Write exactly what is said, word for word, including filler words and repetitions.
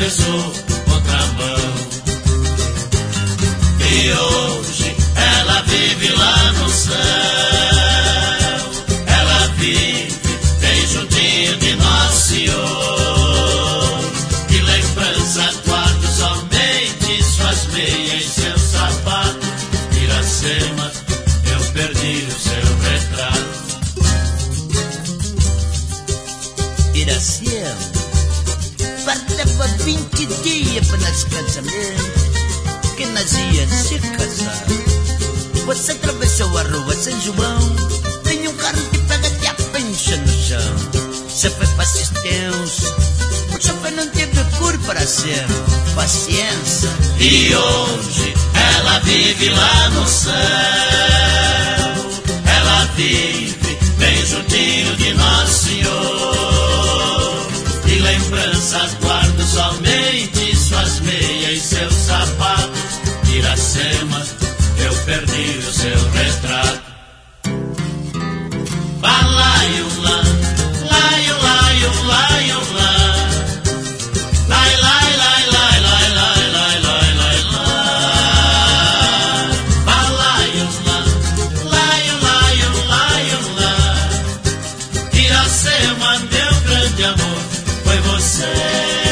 atravessou contramão. E hoje ela vive lá no céu. Ela vive bem juntinho de Nosso Senhor. Que lembrança guardo somente suas meias e seu sapato. Iracema, eu perdi o seu retrato. Iracema, faltava vinte dias para nós casamento, que nós ia se casar. Você atravessou a rua São João, tem um carro que pega e a pencha no chão. Você foi para assistência, o chofé não teve cor para ser paciência. E hoje ela vive lá no céu. Ela vive bem juntinho de Nosso Senhor. E lembranças guardo somente suas meias e seus sapatos. Iracema, eu perdi o seu retrato. Balaio lá, laio, laio, laio lá. Lai, lai, lai, lai, lai, lai, lai, lai, lai, lai. Balaio lá, laio, laio, laio lá. Iracema, meu grande amor, foi você.